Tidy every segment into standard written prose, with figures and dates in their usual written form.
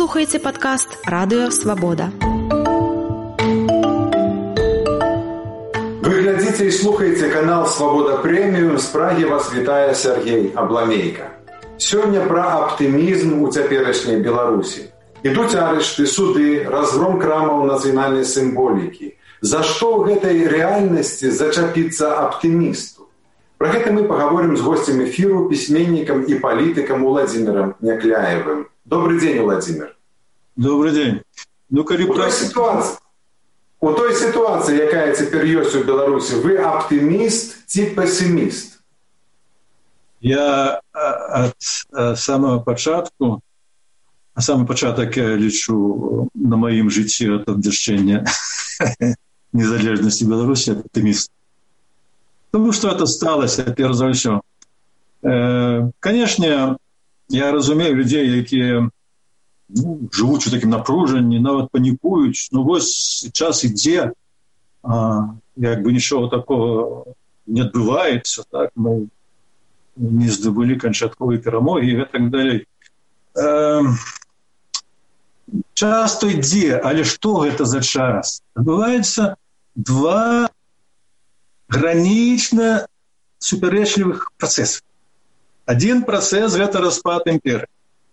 слухаеце падкаст «Радыё Свабода». Вы глядзіце і слухаеце канал «Свабода Прэміум». З Прагі вас вітае Сергей Абламейка. Сёння пра аптымізм у цяперашняй Беларусі. Ідуць арышты, суды, разгром крамаў нацыянальнай сімволікі. За што ў гэтай рэальнасці зачапіцца аптымісту? Пра гэта мы паговорым з госцем эфіру, пісьменнікам і палітыкам Уладзімірам Някляевым. Добрый дзень, Уладзімір. Добрый дзень. У той сітуацыі, якая цяпер ёсць у Беларусі, вы аптыміст ці песіміст? Я ад самого пачатку, самый пачатак я лічу на маім жыцці ад абвяшчэння незалежнасці Беларусі аптыміст. Тому что это сталося, перш за ўсё. Конечно, я разумею людзей, якія жывуць у такім напружанні, нават панікуюць. Ну вось час ідзе, як бы нічого такого не адбываецца, так, мы не здабылі канчатковай перамогі і гэтак далей. Час то ідзе, але што гэта за час? Адбываецца два гранічна супярэчлівых працэсы. Адзін працэс – гэта распад імперыі.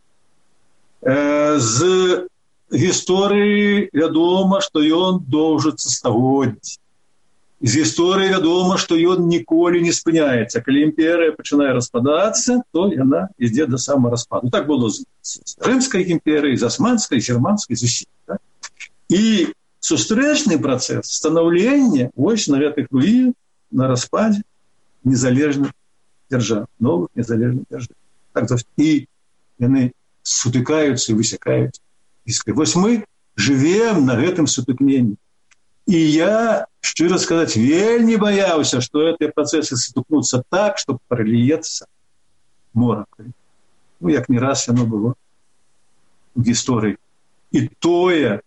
З гісторыі вядома, што ён доўжыцца стагоддзі. З гісторыі вядома, што ён ніколі не спыняецца. Калі імперыя пачынае распадацца, то яна ідзе да самараспаду. Так было з рымскай імперыяй, з асманскай, з германскай, з усіх. Так? І сустрэчны працэс станаўлення вось на гэтых руінах, на распадзе незалежных дзяржаў, новых незалежных дзяржаў. Так, і яны сутыкаюцца і высякаюць. Вось мы жывем на гэтым сутыкненні. І я, шчыра сказаць, вельмі баяўся, што гэтыя працэсы сутыкнуцца так, што проліецца мора. Ну, як не раз яно было в гісторыі. І тое,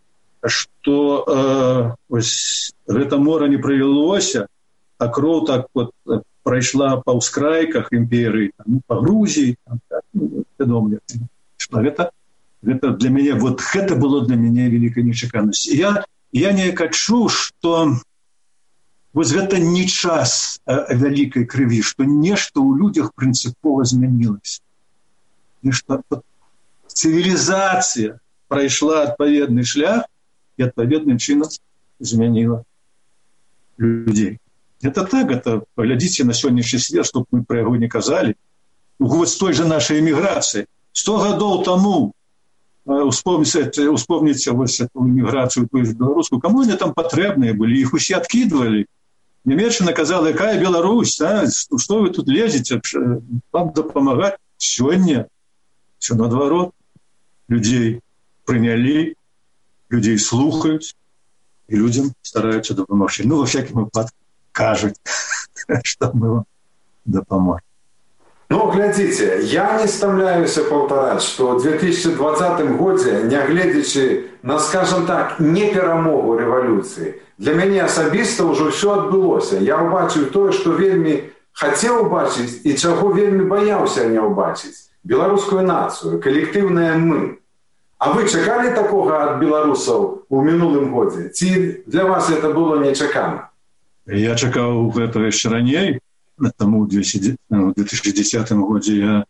што гэта мора не пролілося, а кроў так вот прайшла па ўскрайках імперыі, па Грузіі, вядома, што гэта для мяне, вот гэта было для мяне вялікай нечаканасці. Я неяк адчуў, што вось гэта не час вялікай крыві, што нешта ў людзях прынцыпова змянілася. Нешта цывілізацыя прайшла адпаведны шлях і адпаведным чынам змяніла людзей. Это так, это поглядите на сённяшні свет, чтобы мы про яго не казалі. Вот с той же нашей эмиграции. 100 гадоў тому, успомните вось эту эмиграцию, ту же беларускую, кому они там потребные были, их усе откидывали. Німеччина казала, якая Беларусь, а? Что вы тут лезете, вам дапамагаць? Сёння все наадварот. Людей прынялі, людей слухаюць, и людям стараются дапамагчы. Ну, во всякім выпадку кажуть, что мы вам допоможем. Ну, глядзіце, я не стамляюся паўтараць, што ў 2020 годзе, нягледзячы на, скажем так, не перамогу рэвалюцыі, для мяне асабіста ўжо ўсё адбылося. Я ўбачыў тое, што вельмі хацеў убачыць і чаго вельмі баяўся не ўбачыць. Беларускую нацыю, калектыўнае мы. А вы чакалі такога ад беларусаў у мінулым годзе? Ці для вас это было нечакана? Я чакаў гэтага яшчэ раней, таму ў 2010 годзе я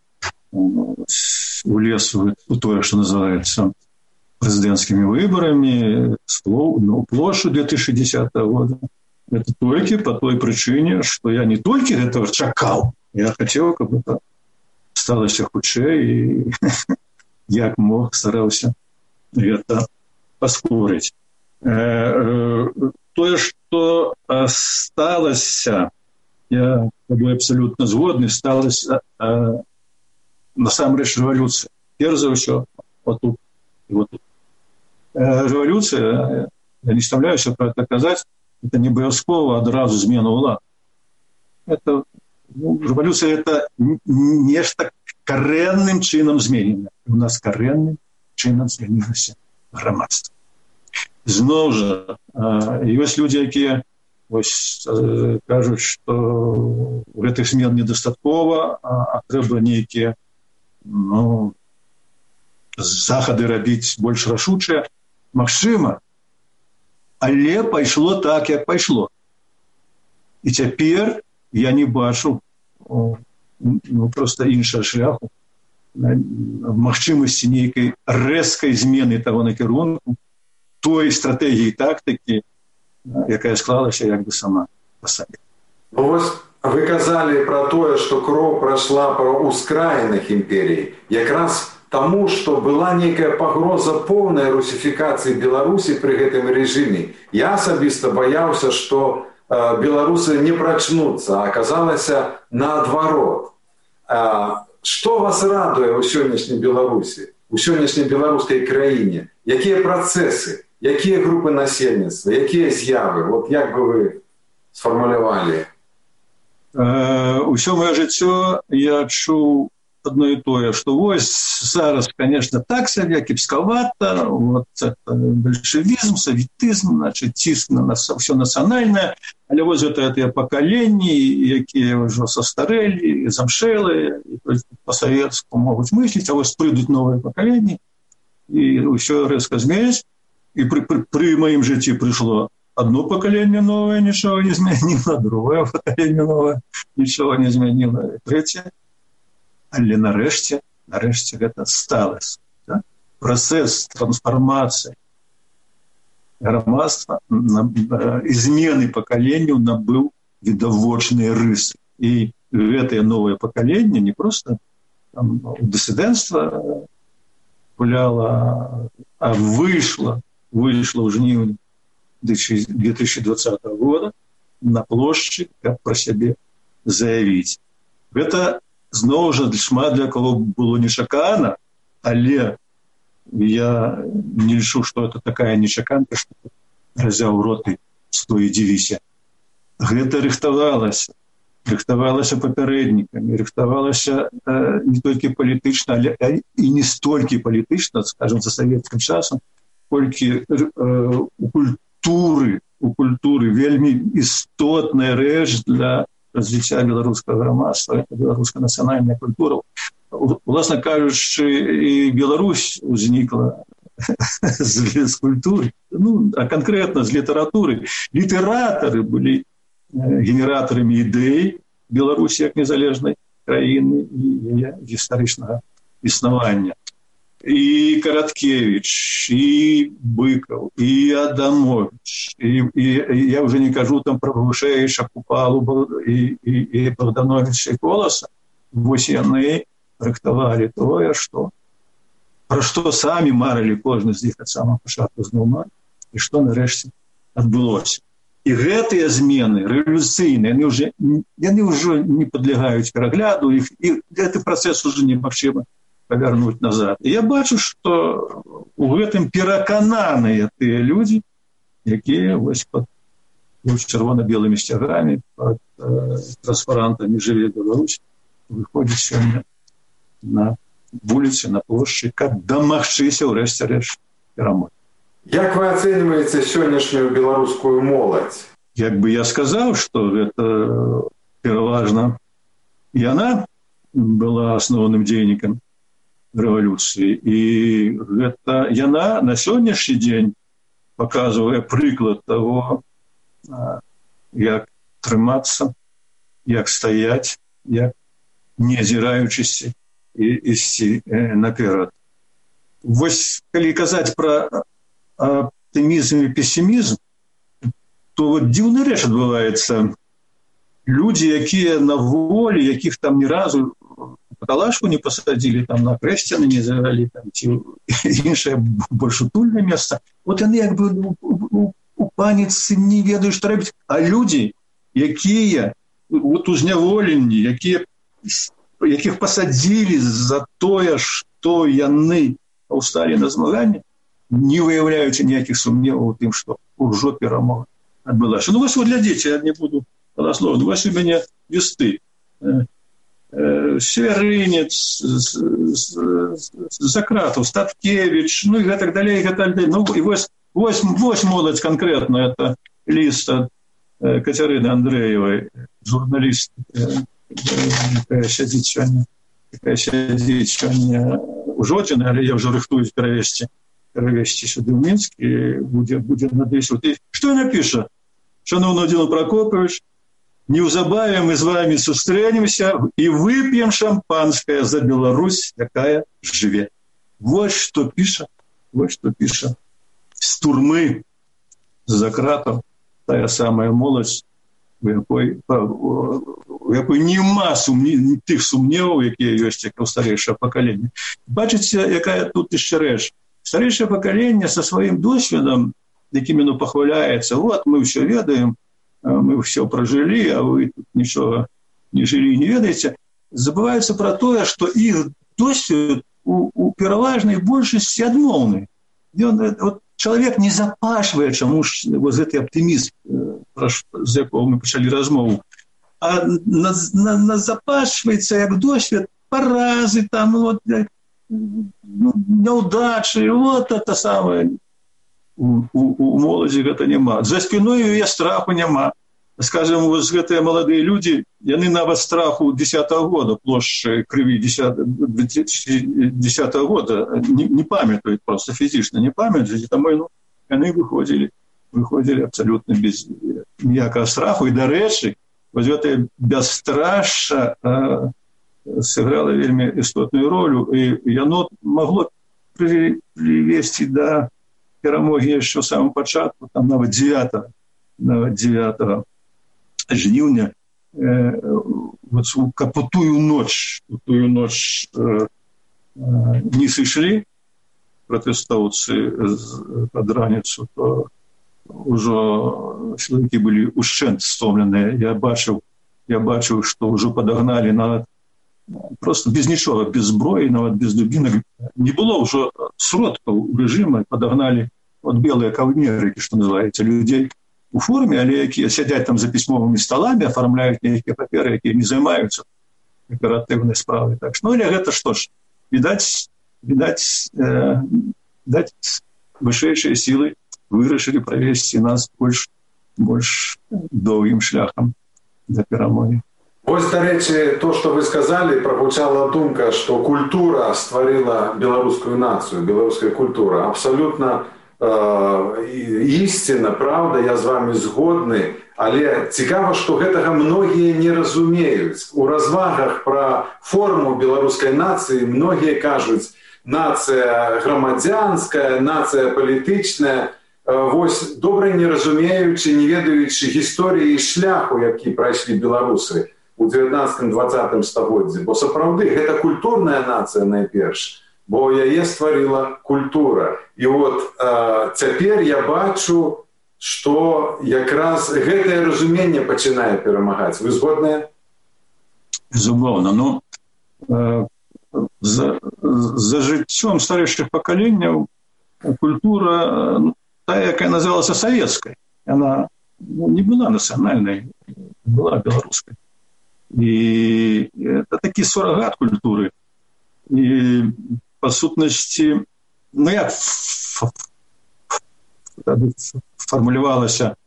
улез у тое, што называецца прэзідэнцкімі выбарамі, у плошчу 2010 года. Это толькі па той прычыне, што я не толькі гэтага чакаў, я хацеў, каб это сталася хутчэй і як мог стараўся гэта паскорыць. Тое, што сталася, я тобой абсолютно згодны, сталася насамрэч рэвалюцыя. Перш за ўсё, вот тут і вот тут. Рэвалюцыя, я не стамляюся пра гэта казаць, это не абавязкова адразу змена ўлад. Это, рэвалюцыя — это нешта карэнным чынам зменена. У нас карэнным чынам зменілася грамадства. Зноў жа, ёсць людзі, якія кажуць, што гэтых змен недастаткова, а трэба нейкія захады рабіць больш рашучыя, магчыма, але пайшло так, як пайшло. І цяпер я не бачу проста іншага шляху, магчымасці нейкай рэзкай змены таго накірунку, той стратэгіі і тактыкі, якая склалася як бы сама па сабе. Ну, вось вы казалі пра тое, што кроў прайшла па ускраінах імперіі, якраз таму, што была нейкая пагроза поўнай русіфікацыі Беларусі пры гэтым рэжыме. Я асабіста баяўся, што беларусы не прачнуцца, а аказалася наадварот. Што вас радуе ў сённяшняй Беларусі, у сённяшняй беларускай краіне? Якія працэсы, якія групы насельніцтва, якія з'явы? Вот як бы вы сфармулявалі? Усё маё жыццё я чуў одно і тое, што вось зараз, конечно, так сабе, кепскавата, вот это бальшавізм, савітызм, значит, ціск на ўсё нацыянальнае, але вось гэтыя пакаленні, якія ўжо састарэлі, замшэлыя, па-савецку могуць мысліць, а вось прыйдуць новыя пакаленні, і ўсё рэзка зменіць. І пры маім жыцці прыйшло одно пакаленне новае, нічого не змяніла, другое пакаленне новае, нічого не змяніла, трэцяе. Але нарэшце гэта сталася. Да? Працэс трансфармацыі грамадства і змены пакаленняў набыў відавочныя рысы. І гэтае новае пакаленне не проста у дысідэнцтва гуляла, а выйшла ў жніўні 2020 года на плошчы, каб пра сябе заявіць. Гэта зноў жа шмат для кого было нечакана, але я не лічу, што это такая нечаканка, што разяў рот і стой і дзівіся. Гэта рыхтавалася папярэднікамі, рыхтавалася не толькі палітычна, але і не столькі палітычна, скажем, за савецкім часам, колькі у культуры вельмі істотная рэч для развіцця беларускага грамадства, это беларуская нацыянальная культура. Уласна кажучы, і Беларусь узнікла з культуры, а канкрэтна з літаратуры. Літаратары былі генератарамі ідэй Беларусі як незалежнай краіны і гістарычнага існавання. І Караткевич, і Быкаў, і Адамович, і я уже не кажу там про Вышэйша, Купалу, і Богдановича, і Коласа. Вось яны рыхтавалі тое, пра што самі марылі кожны з іх ад самага пачатку зноў марылі, і што нарэшце адбылося. І гэтыя змены рэвалюцыйныя, яны ўжо не падлягаюць перагляду, і гэты працэс уже немагчыма павярнуць назад. І я бачу, што у гэтым перакананыя тыя людзі, якія вось пад чырвона-белымі сцягамі, пад транспарантамі «Жыве Беларусь» выходзяць сёння на вуліцы, на плошчы, каб дамагчыся ўрэшце рэшт перамогі. Як вы ацэньваеце сённяшнюю беларускую моладзь? Як бы я сказаў, што гэта пераважна яна была асноўным дзейнікам рэвалюцыі. І гэта яна на сённяшні дзень паказвае прыклад таго, як трымацца, як стаяць, як не азіраючыся і ісці наперад. Вось калі казаць пра аптымізм і песімізм, то вот дзіўная рэч адбываецца. Людзі, якія на волі, якіх там ні разу каталажку не пасадзілі, там на крэсціны не завялі, там ці іншае больш утульнае месца. Вот яны як бы у паніцы не ведаюць, што рабіць. А людзі, якія вот узняволенні, якіх пасадзілі за тое, што яны паўсталі на змаганне, не выяўляючы ніякіх сумневаў у тым, што ўжо перамога адбылася. Ну вось глядзіце, я не буду галасловны. Вось у мяне лісты. Сверынец, Закратаў, Статкевич, ну і гэтак далей, гэтак далей. Ну і вось моладзь канкрэтна, это ліст ад Кацярыны Андрэевай, журналіст, якая сядзіць сёння у ужоджаны, але я ўжо рыхтуюсь перавесці сюды ў Мінск, і будзе надысь. І што яна піша? Шановны Владимир Прокопович, неўзабаве мы з вами сустрэнемся і вып'ем шампанское за Беларусь, якая жыве. Вот што піша з турмы, з-за кратаў, тая самая моладзь, у якой нема тых сумневаў, якія ёсць як у старэйшае пакаленне. Бачыце, якая тут яшчэ рэч. Старэйшае пакаленне са сваім досведам, якім яно пахваляецца, вот мы ўсё ведаем, мы ўсё пражылі, а вы тут нічога не жылі і не ведаеце, забываюцца пра тое, што іх досвед у пераважнай большасці адмоўны. Чалавек не запашвае чамусь вось гэты аптымізм, з якого мы пачалі размову, а запашваецца як досвед паразы, там, няўдачы, вот это самае. У моладзі гэта няма. За спіной яе страху няма. Скажем, вось гэтыя маладыя людзі, яны нават страху 10-го года, плошчы крыві 10-го года не памятаюць, просто фізічна не памятаюць, таму яны выходзілі абсалютна без ніякага страху. І, дарэчы, вось гэтая бясстрашша сыграла вельмі істотную ролю, і яно магло прывесці да перамогі яшчэ ў самым пачатку, там нават 9 жніўня, у тую ноч не сышлі пратэстоўцы пад раніцу, то ўжо сілавікі былі ушчэнт стомленыя. Я бачыў, што ўжо падагналі нават просто без нічога, без зброі, нават без дубінак. Не было ўжо сродкаў рэжыма, падагналі от белыя каўнерыкі, што называецца, людзей у форме, але якія сядзяць там за пісьмовымі сталамі, афармляюць нейкія паперы, якія не займаюцца аператыўнай справай. Так што, але гэта што ж, відаць, вышэйшыя сілы вырашылі правесці нас больш доўгім шляхам да перамогі. Вось, дарэчы, то, што вы сказалі, прагучала думка, што культура стварыла беларускую нацыю, беларуская культура. Абсалютна ісціна, правда, я з вами згодны, але цікава, што гэтага многія не разумеюць. У развагах пра форму беларускай нацыі многія кажуць, нацыя грамадзянская, нацыя палітычная. Вось, добра не разумеючы, не ведаючы гісторыі і шляху, які прайшлі беларусы у 19-20 стагоддзі. Бо сапраўды, гэта культурная нацыя найперш, бо яе стварыла культура. І от цяпер я бачу, што якраз гэтае разуменне пачынае перамагаць. Вы згодныя? Безумоўна. За жыццём старэйшых пакаленняў культура, тая, якая называлася савецкай, яна не была нацыянальнай, была беларускай. І это такі сурагат культуры. І па сутнасці, як фармулявалася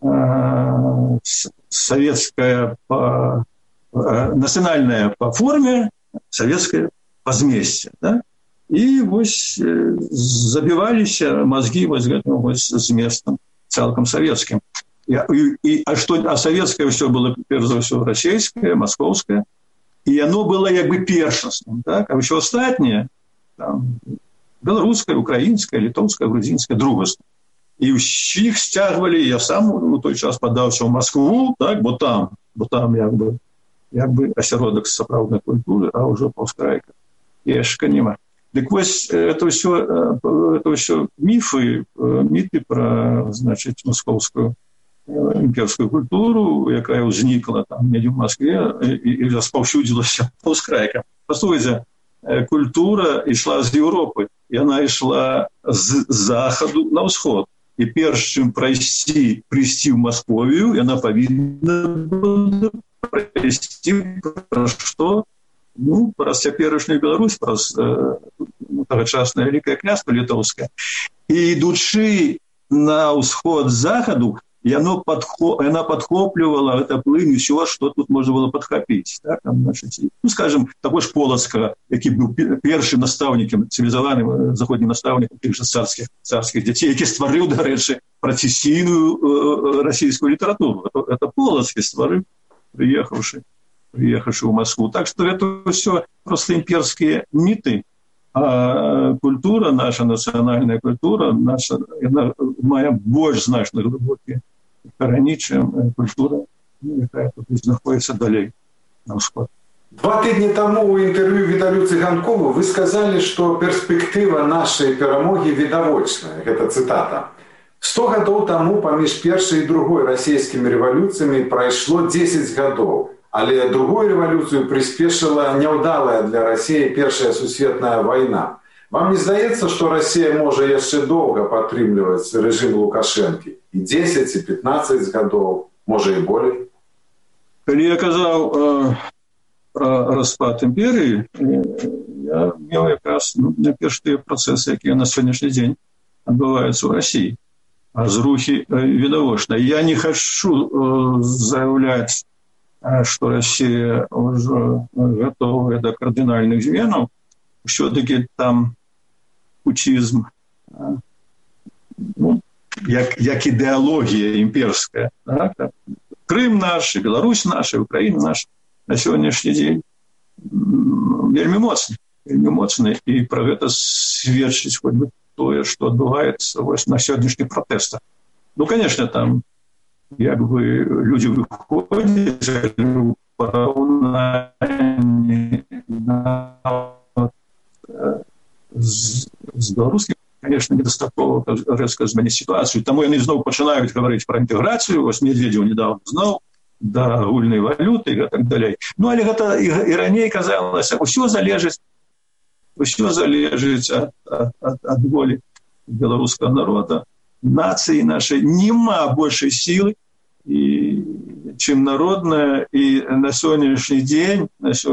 савецкая нацыянальная па форме, савецкая па змесце, да? І вось забіваліся мазгі вось гэтым вось зместам цалкам савецкім. А савецкае ўсё было, перш за ўсё, расійскае, маскоўскае, і яно было як бы першасным, так? А ўсё астатняе, там, беларускае, украінскае, літоўскае, грузінскае, другасна. І ўсіх сцягвалі, я сам у той час падаўся ў Маскву, так? бо там як бы асяродак сапраўднай культуры, а ўжо паўскрайка яшка няма. Дык вось, это ўсё міты пра, значыць, маскоўскую імперскую культуру, якая ўзнікла там недзе ў Маскве і распаўсюдзілася паўскрайка. Паслухайце, культура ішла з Еўропы, яна ішла з захаду на ўсход. І перш чым прыйсці ў Масковію, яна павінна была прайсці пра што? Ну, праз цяперашнюю Беларусь, праз тагачаснае Вялікае княства літоўскае. І ідучы на ўсход захаду, и она подхоплювала это плынь все, что тут можно было подхопить. Так? Там, значит, ну, скажем, такой ж Полоцка, який був першим наставником, цивілізованим заходнім наставником тих же царських дітей, який створив, до речі, процесійну російську літературу. Це Полоцький створив, приїхавши в Москву. Так что это все просто имперские миты, а культура, наша национальная культура, наша, она має більш значно глибокі корені, чем культура, яка тут знаходиться далі на сход. 2 тижні тому у інтерв'ю Віталію Циганкову ви сказали, що перспектива нашої перемоги відавочна. Це цитата. 100 годів тому поміж першою і другою російськими революціями пройшло 10 годів. Але другую революцию приспешила неудалая для России Першая сусветная война. Вам не здаецца, што Россия можа яшчэ доўга падтрымліваць рэжым Лукашэнкі? І 10, і 15 гадоў, можа і болей? Калі я казаў про распад імперыі, я меў якраз найперш тыя працэсы, якія на сённяшні дзень адбываюцца ў России. А зрухі відавочна. Я не хочу заяўляць, что Россия уже готова до кардинальных зменаў, все-таки там путизм, ну, як идеология имперская. Так? Крым наш, Беларусь наша, Украина наша на сегодняшний день вельмі моцны, и про это сведчыць хоть бы тое, что отбывается на сегодняшних протестах. Ну, конечно, там як бы люди выходят в параўнанні з беларускім, конечно, недастаткова рэзка змяніць сітуацыю. Таму яны зноў пачынаюць гаварыць пра інтэграцыю. Вось Медведзеў недавно зноў да агульнай валюты і так далей. Ну, але гэта і раней казалася, усё залежыць ад волі беларускага народа. Нации нашей нема большей силы, чем народная, и на сегодняшний день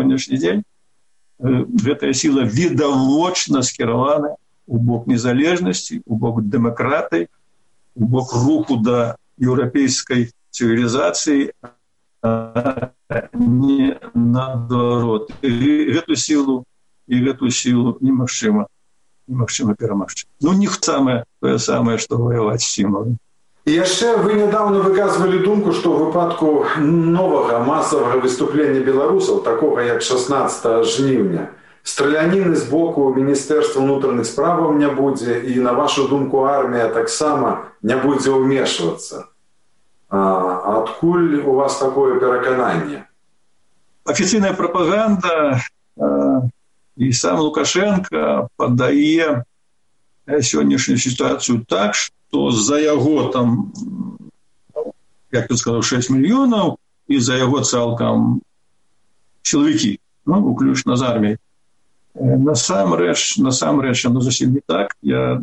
эта сила відавочна скіравана у бок незалежности, у бок демократии, у бок руху до европейской цивилизации, а не наоборот. И эту силу немагчыма перамагчы. Ну, не тое самае, што ваяваць з сімваламі. І яшчэ вы нядаўна выказвалі думку, што ў выпадку новага масавага выступлення беларусаў, такога як 16 жніўня, страляніны з боку Міністэрства ўнутраных справаў не будзе, і, на вашу думку, армія таксама не будзе ўмешвацца. Адкуль у вас такое перакананне? Афіцыйная прапаганда и сам Лукашенко подае сённяшнюю ситуацию так, что за яго там, як ты сказал, 6 миллионов, и за яго цалкам силовики, ну, уключно з армией. Насамрэч, оно зусім не так. Я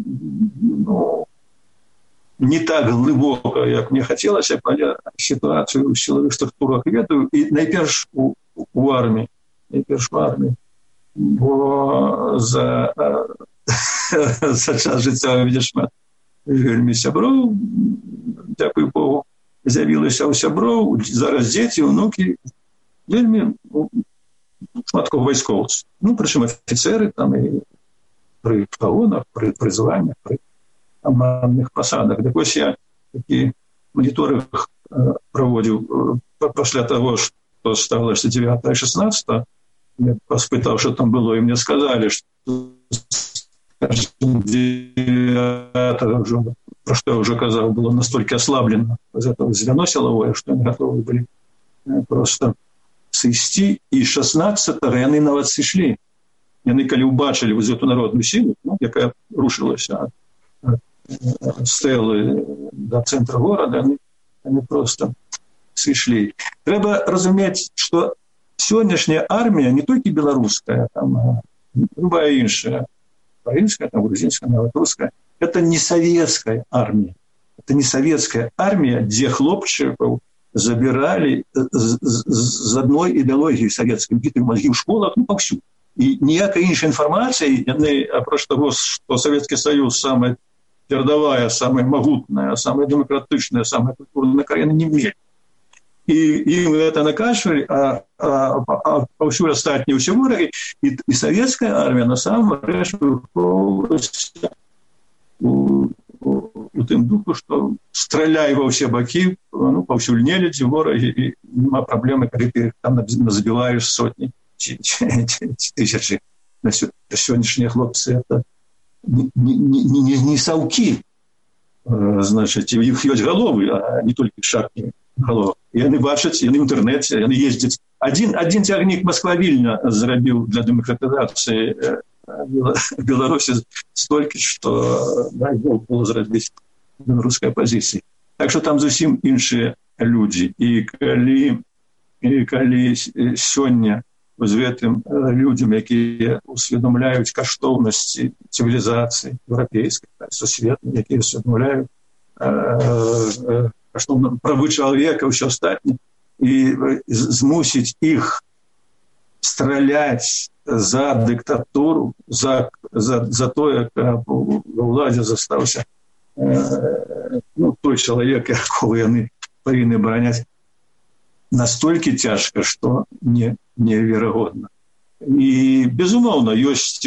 не так глибоко, як мне хотелось, але ситуацию в силовых структурах ведаю, и найперш у армии. Бо за час жыцця видишь шмат вельмі сяброў, дзякуй Богу, з'явілася ў сяброў, зараз дзеці, унукі, вельмі шмат кого вайскоўцаў. Ну, прычым афіцеры там і пры пагонах, пры званнях, пры камандных пасадах. Так вось я такі моніторинг праводзіў пасля таго, што сталася 9 і 16. Я поспытал, что там было, и мне сказали, что 9-го уже, про что я уже сказал, было настолько ослаблено из этого звено силовое, что они готовы были просто сысти. И 16-го они нават сышлі. Яны, калі убачили вот эту народную силу, ну, якая рушилась от стелы до центра города, они просто сышлі. Трэба разуметь, что сённяшняя армия не только белорусская, там, любая іншая, украинская, там, грузинская, белорусская, это не советская армия. Это не советская армия, где хлопчиков забирали з одной идеологии советской, битые мозги в школах, ну, повсюду. И ніякой іншай информации, апроч того, что Советский Союз самый передовая, самая могутная, самая демократичная, самая культурная краина не имеет. И им это накачивали, а всю остальные все враги. И советская армия на самом деле выховывалась у тым духу, что стреляй во все боки, ну, повсюль нелюдzi, вораги, и нема проблемы, когда ты там забиваешь сотни, тысячи. Сегодняшние хлопцы это не совки, значит, у них есть головы, а не только шапки голов. И они бачат, и они в интернете, и они ездят. Один тягник Москва-Вильня зробил для демократизации Беларуси столько, что дай Бог было зробить белорусской оппозиции. Так что там зовсім іншыя люди. И коли сегодня з гэтым людям, якія усведомляют каштоўнасці цивилизации европейской, сусветной, якія усведомляют правы человека, все остальное, и змусить их стрелять за диктатуру, за то, як во владі застався той чоловік, якого вони повинні обороняти, настолько тяжко, что невероятно. И, безумовно, есть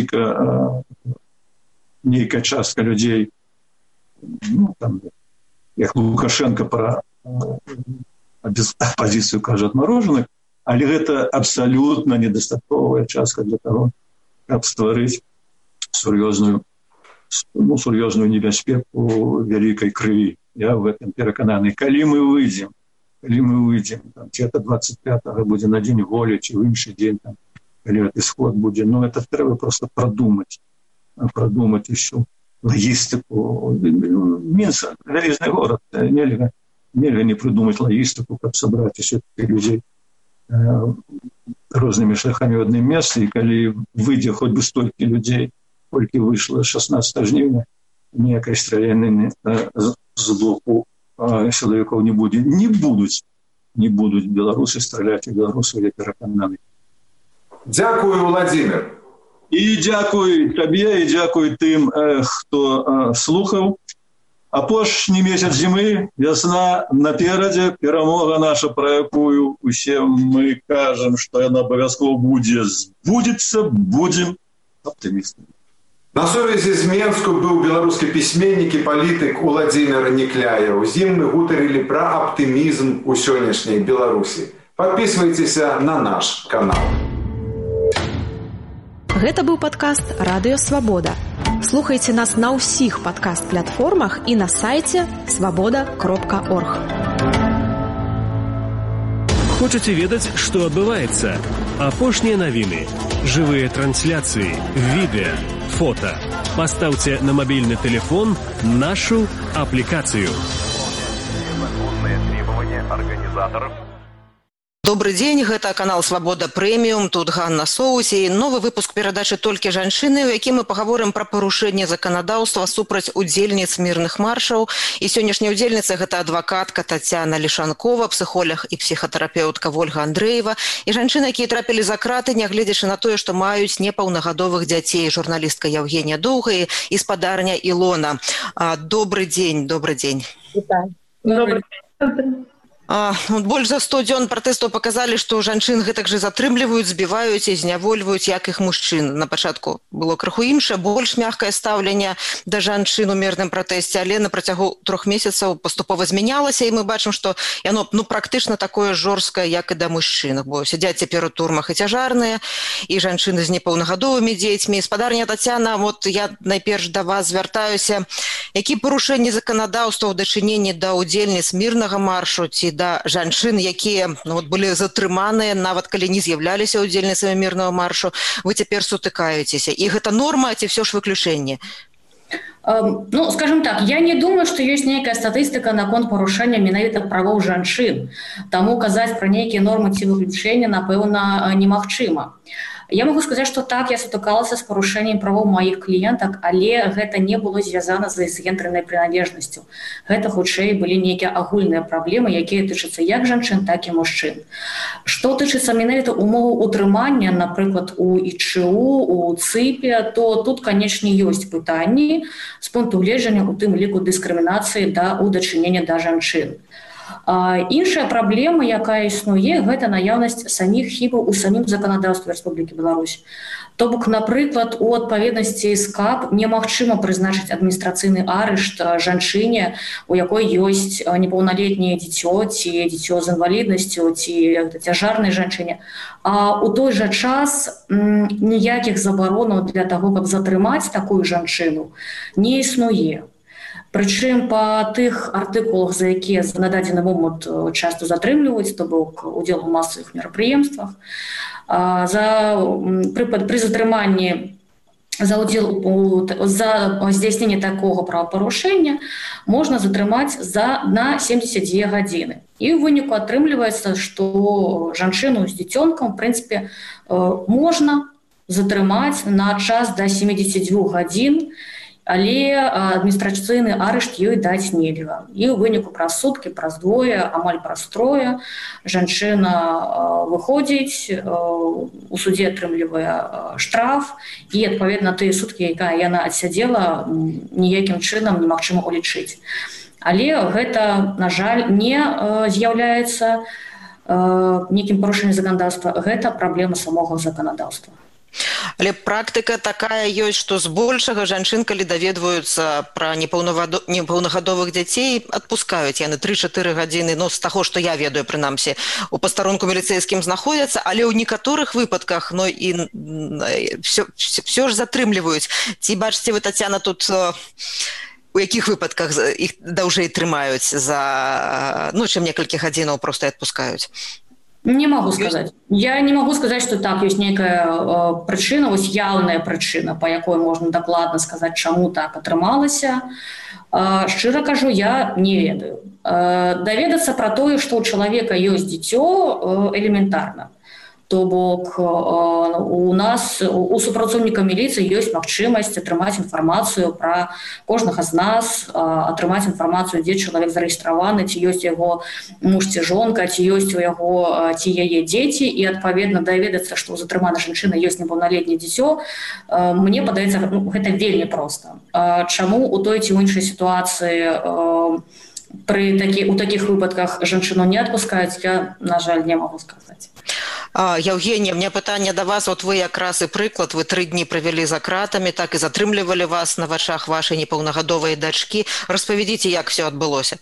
некая частка людей, ну, там, як Лукашенко про оппозицию каже отмороженных, але гэта абсолютно недостатковая частка для того, каб стварыць сур'ёзную небяспеку вялікай крыві. Я в этом перакананы. Калі мы выйдзем, там, где-то 25-го будзе на дзень волі, ці в іншы дзень, там, калі гэты сход будзе, ну, это трэба просто продумать всю логистику. Минск — вялізны город, нельга не придумать логистику, как собрать все этих людей разными шляхами в одно место, и коли выйдя хоть бы столько людей, сколько вышло 16 жнівня, ніякай страляніны з боку силовиков не будуть белорусы стрелять, и белорусы я переконаний. Дякую, Владимир. І дякую табе, і дякую тим, хто слухав. Апошні месяц зимы, весна наперадзе, перамога наша, про якую усе мы кажем, что яна абавязкова будзе, збудзецца, будем оптимистами. На сувязі з Менску быў беларускі пісьменнік і палітык Владимир Некляев. З ім мы гутарылі пра аптымізм у сённяшняй Беларусі. Подписывайтеся на наш канал. Гэта быў падкаст «Радыё Свабода». Слухайце нас на ўсіх падкаст-платформах і на сайце свабода.орг. Хочаце ведаць, што адбываецца? Апошнія навіны, жывыя трансляцыі, відэа, фота. Пастаўце на мабільны тэлефон нашу аплікацыю. Законные требования организаторов. Добрый день, гэта канал «Свабода Прэміум», тут Ганна Соусі. Новы выпуск перадачы «Толькі жанчыны», у якім мы пагаворым пра парушэнне заканадаўства супраць удзельніц мірных маршаў. І сённяшняя удзельніца – гэта адвакатка Тацяна Лішанкова, псіхолог і псіхатэрапеўтка Вольга Андрэева і жанчыны, якія трапілі за краты, нягледзячы на тое, што маюць непаўнагадовых дзяцей, журналістка Евгения Доўгая і спадарня Ілона. Добрый день. Добрый день. Больш за 100 дзён пратэстаў паказалі, што жанчын гэтак жа затрымліваюць, збіваюць і знявольваюць, як іх мужчын. На пачатку было крыху іншае, больш мяккае стаўленне да жанчын у мірным пратэсце, але на працягу 3 месяцаў паступова змянялася, і мы бачым, што яно практычна такое жорсткае, як і да мужчын. Бо сядзяць цяпер у турмах і цяжарныя, і жанчыны з непаўнагадовымі дзецьмі. Спадарня Тацяна, я найперш да вас звяртаюся. Які парушэнні заканадаўства ў дачыненні да ўдзельніц мірнага маршу ці да жанчын, якія былі затрыманыя, нават калі не з'яўляліся удзельніцамі мірнага маршу, вы цяпер сутыкаецеся? І гэта норма, ці все ж выключэнне? Скажем так, я не думаю, што ёсць нейкая статыстыка наконт парушэння менавіта правоў жанчын. Таму казаць пра нейкія нормы ці выключэння, напэўна, немагчыма. Я могу сказаць, што так, я сутыкалася з парушэннем правоў маіх кліентак, але гэта не было звязана з гендэрнай прыналежнасцю. Гэта хутчэй былі нейкія агульныя праблемы, якія тычацца як жанчын, так і мужчын. Што тычыцца менавіта умоваў утрымання, напрыклад, у ІЧУ, у ЦІПе, то тут, канечне, ёсць пытанні з пункту гледжання, у тым ліку дыскрымінацыі ў дачынення да жанчын. Іншая праблема, якая існуе, гэта наяўнасць саміх хібаў у самім заканадаўстве Рэспублікі Беларусь. То бок, напрыклад, у адпаведнасці з КАП немагчыма прызначыць адміністрацыйны арышт жанчыне, у якой ёсць непаўналетняе дзіцё, ці дзіцё з інваліднасцю, ці цяжарнай жанчыне. А ў той жа час ніякіх забаронаў для таго, каб затрымаць такую жанчыну, не існуе. Прычым па тых артыкулах, за якія на дадзены момант часта затрымліваюць, то бок удзел у масавых мерапрыемствах, пры затрыманні за здзяйсненне такога правапарушэння можна затрымаць на 72 гадзіны. І ў выніку атрымліваецца, што жанчыну з дзіцёнкам, в прынцыпе, можна затрымаць на час да 72 гадзін, але адміністрацыйны арышт ёй даць нельга. І ў выніку праз суткі, праз двое, амаль праз трое жанчына выходзіць, у судзе атрымлівае штраф, і, адпаведна, тыя суткі, якая яна адсядзела, ніякім чынам немагчыма улічыць. Але гэта, на жаль, не з'яўляецца нейкім парушэннем заканадаўства, гэта праблема самога заканадаўства. Але практыка такая ёсць, што збольшага жанчын, калі даведваюцца пра непаўнагадовых дзяцей, адпускаюць яны 3-4 гадзіны, з таго, што я ведаю, прынамсі, у пастарунку міліцэйскім знаходзяцца, але ў некаторых выпадках і ўсё ж затрымліваюць. Ці бачыце вы, Тацяна, тут у якіх выпадках іх даўжэй трымаюць за чым некалькі гадзінаў проста адпускаюць? Не могу сказаць. Я не могу сказаць, што так, ёсць нейкая прычына, вось яўная прычына, па якой можна дакладна сказаць, чаму так атрымалася. Шчыра кажу, я не ведаю. Даведацца пра тое, што ў чалавека ёсць дзіцё, элементарна. То бок у нас, у супрацоўніка міліцыі ёсць магчымасць атрымаць інфармацыю пра кожнага з нас, атрымаць інфармацыю, дзе чалавек зарэгістраваны, ці ёсць яго муж ці жонка, ці ёсць у яго ці яе дзеці, і адпаведна даведацца, што ў затрыманай жанчыны ёсць непаўналетняе дзіцё, мне падаецца, гэта вельмі проста. Чаму у той ці ў іншай сітуацыі у такіх выпадках жанчыну не адпускаюць, я, на жаль, не магу сказаць. Евгенія, у меня пытанне да вас. От вы якраз і прыклад, вы 3 дні правялі за кратамі, так і затрымлівалі вас на вачах вашай непаўнагадовай дачкі. Распавядзіце, як все адбылося.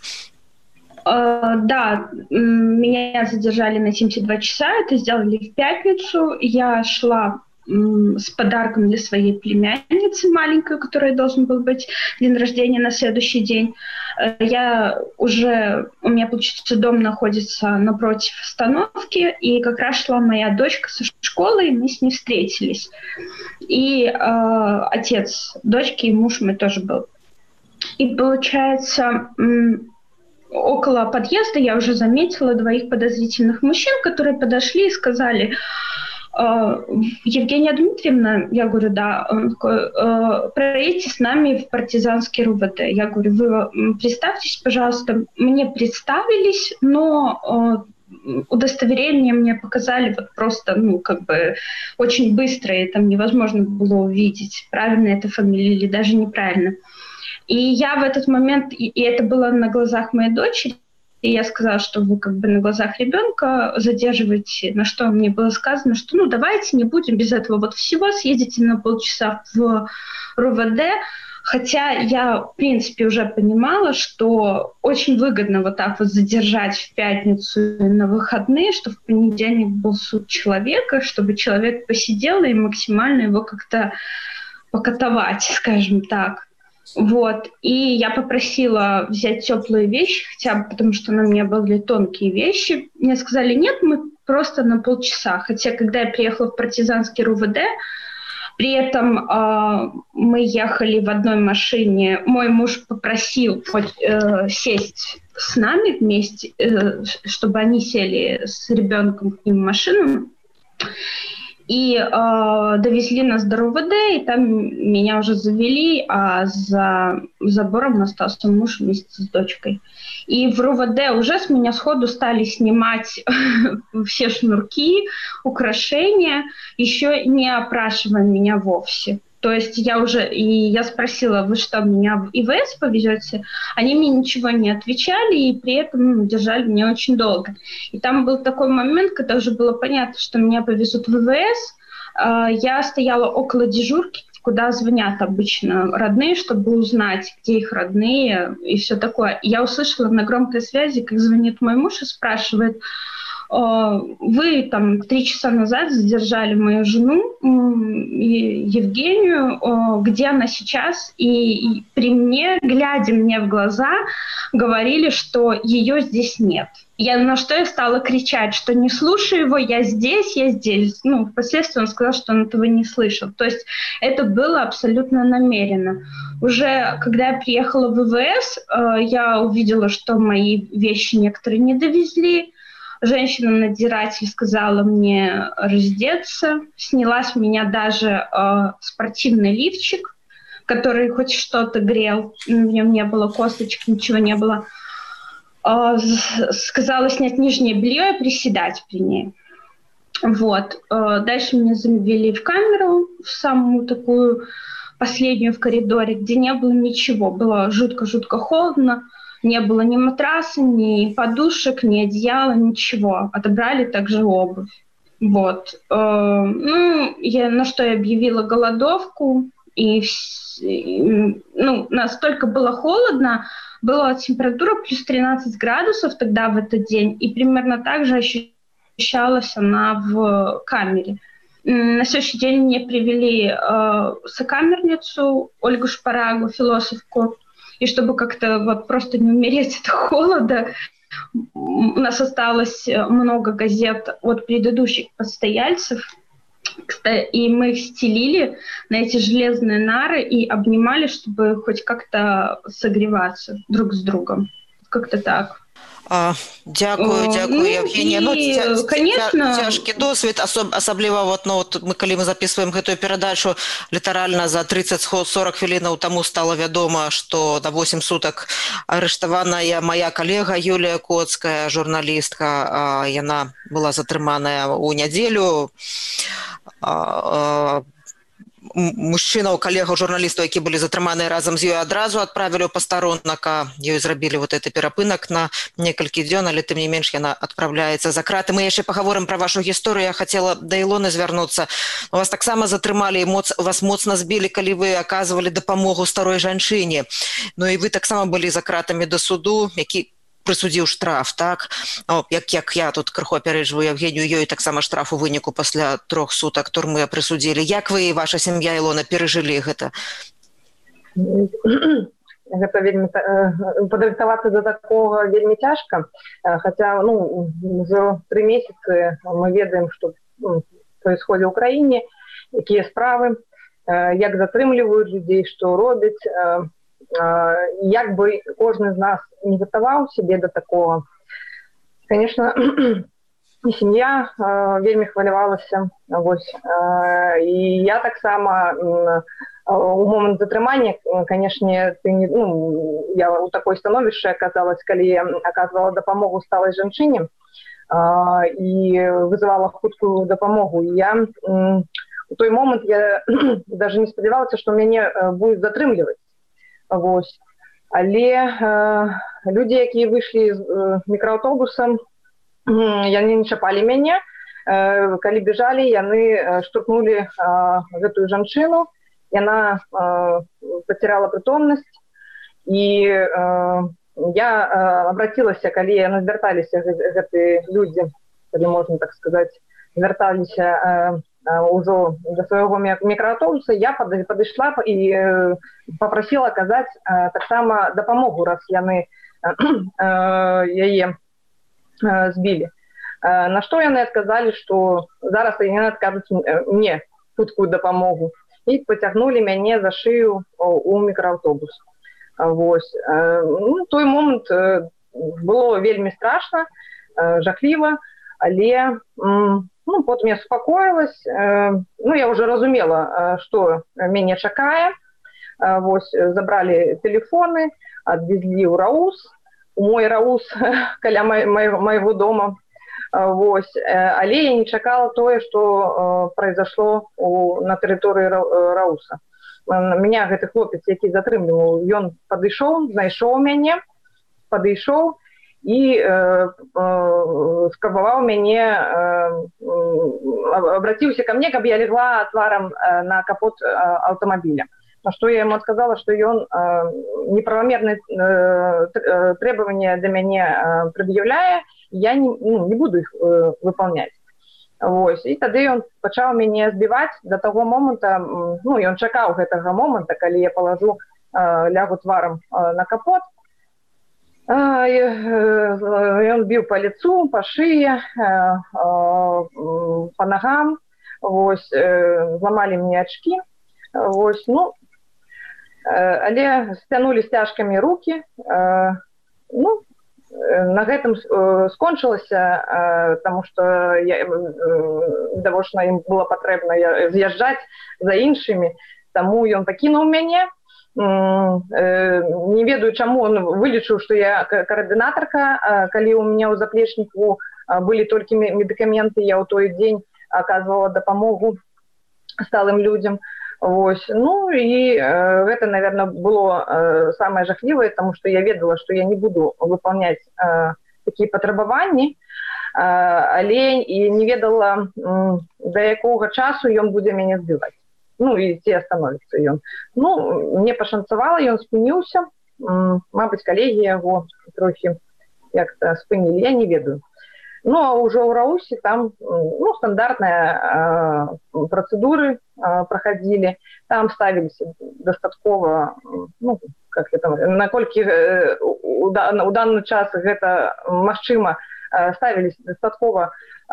Да, меня задержали на 72 часа, это сделали в пятницу. Я шла с подарком для своей племянницы маленькой, у которой должен был быть день рождения на следующий день. У меня, получается, дом находится напротив остановки, и как раз шла моя дочка со школы, и мы с ней встретились. И отец дочки, и муж мой тоже был. И, получается, около подъезда я уже заметила 2 подозрительных мужчин, которые подошли и сказали: Евгения Дмитриевна, я говорю, да, он такой: проедьте с нами в партизанский РУВД. Я говорю: вы представьтесь, пожалуйста. Мне представились, но удостоверение мне показали вот просто, очень быстро, и там невозможно было увидеть, правильно это фамилия или даже неправильно. И я в этот момент, и это было на глазах моей дочери, и я сказала, что вы на глазах ребенка задерживаете, на что мне было сказано, что давайте не будем без этого вот всего, съездите на полчаса в РУВД. Хотя я, в принципе, уже понимала, что очень выгодно вот так вот задержать в пятницу на выходные, что в понедельник был суд человека, чтобы человек посидел и максимально его как-то покатовать, скажем так. Вот. И я попросила взять теплые вещи, хотя бы потому, что на мне были тонкие вещи. Мне сказали: нет, мы просто на полчаса. Хотя, когда я приехала в партизанский РУВД, при этом мы ехали в одной машине. Мой муж попросил сесть с нами вместе, чтобы они сели с ребенком к ним в машину. И довезли нас до РУВД, и там меня уже завели, а за забором остался муж вместе с дочкой. И в РУВД уже с меня сходу стали снимать все шнурки, украшения, еще не опрашивая меня вовсе. То есть я спросила, вы что, меня в ИВС повезете? Они мне ничего не отвечали, и при этом держали меня очень долго. И там был такой момент, когда уже было понятно, что меня повезут в ИВС. Я стояла около дежурки, куда звонят обычно родные, чтобы узнать, где их родные и все такое. И я услышала на громкой связи, как звонит мой муж и спрашивает: вы там 3 часа назад задержали мою жену Евгению, где она сейчас? И при мне, глядя мне в глаза, говорили, что ее здесь нет. На что я стала кричать, что не слушай его, я здесь, я здесь. Впоследствии он сказал, что он этого не слышал. То есть это было абсолютно намеренно. Уже когда я приехала в ИВС, я увидела, что мои вещи некоторые не довезли. Женщина-надзиратель сказала мне раздеться. Сняла с меня даже спортивный лифчик, который хоть что-то грел. В нем не было косточек, ничего не было. Сказала снять нижнее белье и приседать при ней. Вот. Дальше меня завели в камеру, в самую такую последнюю в коридоре, где не было ничего. Было жутко-жутко холодно. Не было ни матраса, ни подушек, ни одеяла, ничего. Отобрали также обувь. Вот. На что я объявила голодовку. И настолько было холодно, была температура плюс 13 градусов тогда в этот день, и примерно так же ощущалась она в камере. На следующий день мне привели сокамерницу Ольгу Шпарагу, философку, и чтобы как-то просто не умереть от холода, у нас осталось много газет от предыдущих постояльцев, и мы их стелили на эти железные нары и обнимали, чтобы хоть как-то согреваться друг с другом. Как-то так. Дякую, Евгенія. Конечно, цяжкі досвід, асабліва калі мы записываем гэтую перадачу, літаральна за 30-40 хвілінаў таму стала вядома, што на 8 сутак арыштаваная моя калега Юлія Коцкая, журналістка. Яна была затрыманая ў нядзелю. Мужчынаў, калегаў, журналістаў, які былі затрыманыя разам з ёй, адразу адправілі ў пастаронак, ёй зрабілі гэты перапынак на некалькі дзён, але тым не менш яна адпраўляецца за краты. Мы яшчэ пагаворым пра вашу гісторыю. Я хацела да Ілоны звярнуцца. Вас таксама затрымалі, вас моцна збілі, калі вы аказвалі дапамогу старой жанчыне. І вы таксама былі за кратамі да суду, які прысудзіў штраф, так? Як я тут крыху апярэджваю Евгенію, ёй таксама штраф у выніку пасля 3 сутак турмы прысудзілі. Як вы і ваша сям'я, Ілона, перажылі гэта? Гэта вельмі падрыхтавацца да такога вельмі цяжка. Хаця, за 3 месяцы мы ведаем, што происходит в Украіне, якія справы, як затрымліваюць людзей, што робяць. Як бы кожны з нас не гатаваў сябе да такого. Конечно, і сям'я вельмі хвалявалася. І я таксама у момент затрымання, конечно, я у такой становішчы аказалась, калі я аказвала дапамогу сталай жанчыне і вызывала хуткую дапамогу. Я у той момент я даже не спадзявалася, што мяне будуць затрымліваць. Але людзі, якія выйшлі з мікрааўтобусам, яны не чапалі мяне. Калі бежалі, яны штурхнулі гэтую жанчыну. Яна потеряла прытомнасць. І я абрацілася, калі яны звярталіся, гэтыя людзі, калі можна так сказаць, звярталіся ўжо да свайго мікрааўтобуса, я падышла і попросила аказаць таксама дапамогу, раз яны яе збілі. На што яны адказалі, што зараз яны адкажуць мне хуткую дапамогу і пацягнулі мяне за шыю у мікрааўтобус. Той момант было вельмі страшна, жахліва, але Ну, потым я успокоилась, ну, я уже разумела, что меня чакае. Вось, забрали телефоны, отвезли у Раус, у мой Раус каля моего дома. Вось, але я не чакала тое, что произошло на тэрыторыі Рауса. Меня гэты хлопец, які затрымліваў, ён падышоў, знайшоў мяне, падышоў и спрабаваў мяне, обратился ко мне, каб я легла тваром на капот автомобиля. На что я ему отказала, что он неправомерные требования до меня предъявляя, я не буду их выполнять. Вот. И тогда он начал меня сбивать до того момента, ну, и он чакал этого момента, когда я положу, лягу тваром на капот. И он бил по лицу, по шее, по ногам, вот, ломали мне очки, вот, ну, але стянули стяжками руки, ну, на гэтым скончылася, потому что довольно им было патрэбна з'язджаць за іншымі, таму ён пакінуў мяне. Не ведаю, чаму он вылечыў, что я координаторка, калі у меня у заплечніку были только медикаменты, я ў той дзень оказывала дапамогу сталым людям. Вот. Ну и это, наверное, было самое жахливое, потому что я ведала, что я не буду выполнять такие потребования, але и не ведала, до якого часу он будет меня сбивать. Ну, и те остановится он. Ну, мне пошанцевало, и он спынился. Мабуть, коллеги его трохи как-то спынили, я не ведаю. Ну, а уже у Раусе там, ну, стандартные процедуры проходили. Там ставились достатково, ну, как это, наколькі у данный час гэта магчыма, ставились достатково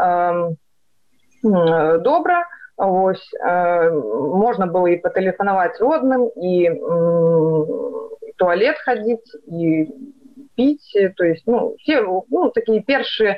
добра. Ось, можно было и потелефоновать родным, и в туалет ходить, и пить. То есть, ну, все, ну, такие первые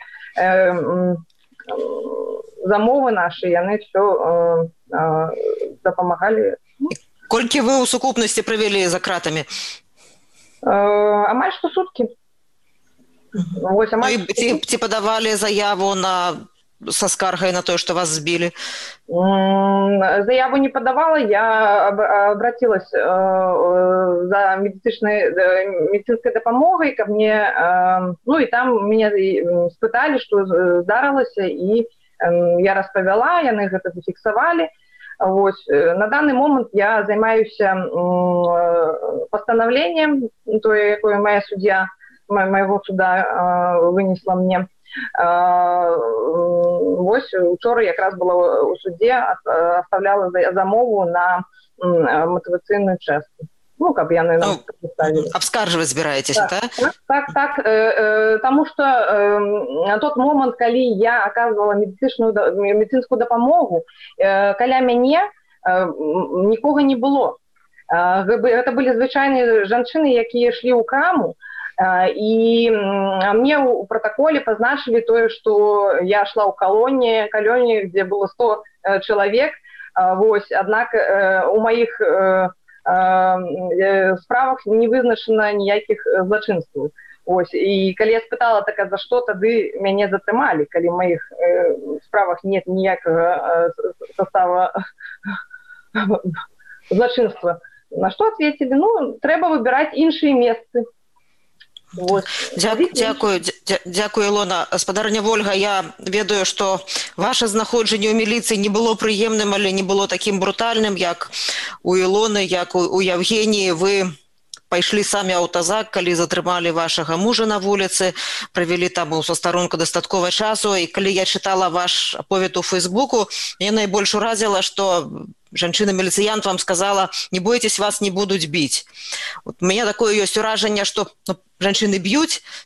замовы наши, яны все допомагали. Колькі вы у сукупности провели за кратами? Амаль что сутки. Ось, Ці подавали заяву со скаргой на то, что вас сбили? Заяву не подавала, я обратилась за медицинской допомогой ко мне, ну и там меня спытали, что здарилось, и я расповела, яны гэта зафиксовали. Вот. На данный момент я занимаюсь постановлением, то, якое моя судья моего суда вынесла мне. Ось учора якраз была у суді, оставляла замову на мотиваційну частку. Ну, каб яны нам представили. Абскарживать збираетесь, так? Так. Потому что на тот момент, калі я оказывала медицинскую допомогу, каля мяне нікога не было. Это были звычайныя жанчыны, якія шлі ў краму, и мне в протоколе позначили то, что я шла в колонии, где было 100 человек. Вот. Однако у моих справах не вызначено никаких злочинств. Вот. И когда я спытала, так, за что тогда меня затрымали, когда в моих справах нет никакого состава злочинства. На что ответили? Ну, треба выбирать іншие места. Вот. Дякую, Ілона. Спадарня Вольга, я ведаю, што ваше знаходжанне ў міліцыі не было прыемным, але не было такім брутальным, як у Ілоны, як у Евгеніі. Вы пайшлі самі аўтазак, калі затрымалі вашага мужа на вуліцы, правялі там у састаронку дастаткова часу, і калі я чытала ваш аповед у Фейсбуку, я найбольш уразіла, што жанчына-міліцыянт вам сказала: не бойтесь, вас не будуць біць. Вот у меня такое ёсць уражанне, што жанчыны б'юць,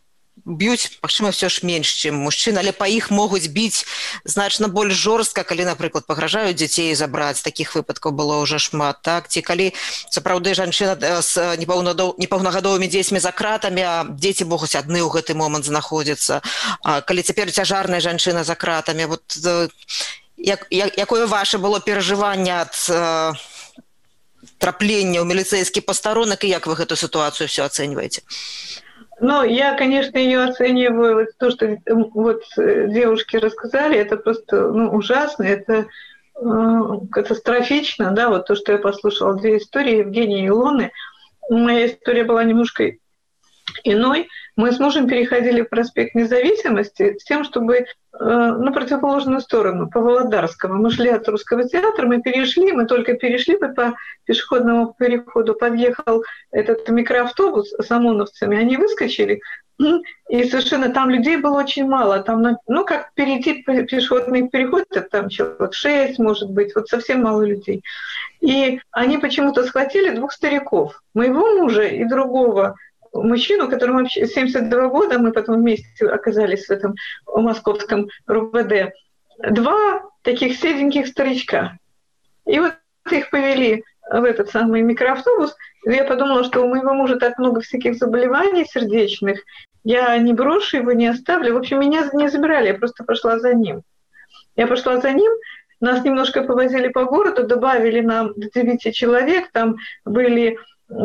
б'юць, магчыма, ўсё ж менш, чым мужчын, але па іх могуць біць значна больш жорстка, калі, напрыклад, пагражаюць дзяцей забраць. Такіх выпадкаў было ўжо шмат, так? Ці калі сапраўды жанчына з непаўнагадовымі дзецьмі за кратамі, а дзеці могуць адны ў гэты момант знаходзіцца. Калі цяпер цяжарная жанчына за кратамі, вот якое ваше было перажыванне ад траплення ў міліцэйскі пастарунак, і як вы эту ситуацию все оцениваете? Ну, я, конечно, ее оцениваю. Вот то, что вот девушки рассказали, это просто ужасно, это катастрофично, да, вот то, что я послушала, две истории Евгении и Илоны. Моя история была немножко иной. Мы с мужем переходили в проспект Независимости с тем, чтобы на противоположную сторону, по Володарскому. Мы шли от Русского театра, мы только перешли по пешеходному переходу, подъехал этот микроавтобус с ОМОНовцами, они выскочили, и совершенно там людей было очень мало. Там, как перейти пешеходный переход, там человек 6, может быть, вот совсем мало людей. И они почему-то схватили двух стариков, моего мужа и другого мужчину, которому вообще 72 года, мы потом вместе оказались в этом московском РУВД. Два таких седеньких старичка. И вот их повели в этот самый микроавтобус. Я подумала, что у моего мужа так много всяких заболеваний сердечных, я не брошу его, не оставлю. В общем, меня не забирали, я просто пошла за ним. Нас немножко повозили по городу, добавили нам до 9 человек, там были...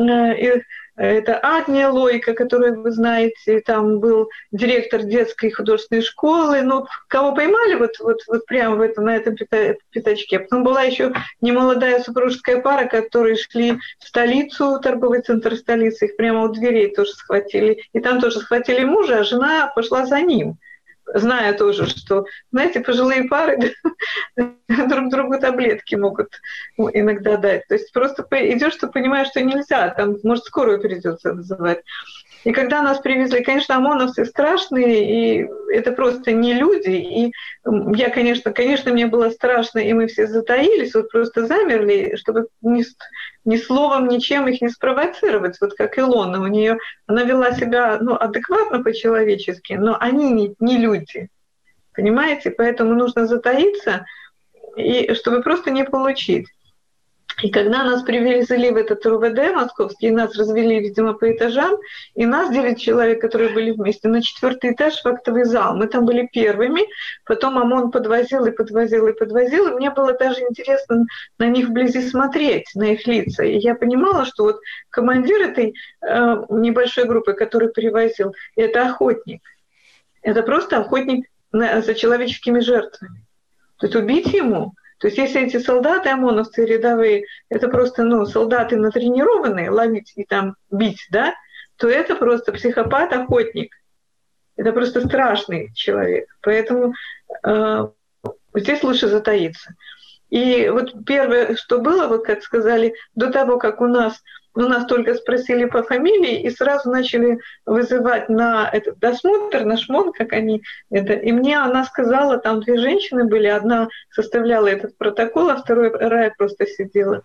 Это Агния Лойка, которую вы знаете, там был директор детской художественной школы. Кого поймали вот прямо на этом пятачке. Потом была еще немолодая супружеская пара, которые шли в столицу, торговый центр столицы, их прямо у дверей тоже схватили. И там тоже схватили мужа, а жена пошла за ним, зная тоже, что, знаете, пожилые пары друг другу таблетки могут иногда дать. То есть просто идешь, ты понимаешь, что нельзя, там, может, скорую придется вызывать. И когда нас привезли, конечно, ОМОНовцы страшные, и это просто не люди. И я, конечно, мне было страшно, и мы все затаились, вот просто замерли, чтобы ни словом, ничем их не спровоцировать. Вот как Илона, она вела себя адекватно по-человечески, но они не люди, понимаете? Поэтому нужно затаиться, и чтобы просто не получить. И когда нас привезли в этот РУВД московский, нас развели, видимо, по этажам, и нас 9 человек, которые были вместе, на 4-й этаж в актовый зал. Мы там были первыми, потом ОМОН подвозил, и мне было даже интересно на них вблизи смотреть, на их лица. И я понимала, что вот командир этой небольшой группы, который привозил, это охотник. Это просто охотник за человеческими жертвами. То есть убить ему... То есть если эти солдаты, ОМОНовцы рядовые, это просто солдаты натренированные ловить и там бить, да, то это просто психопат-охотник. Это просто страшный человек. Поэтому здесь лучше затаиться. И вот первое, что было, вот как сказали, до того, как у нас только спросили по фамилии и сразу начали вызывать на этот досмотр, на шмон, как они это. И мне она сказала, там 2 женщины были, одна составляла этот протокол, а второй Рая просто сидела.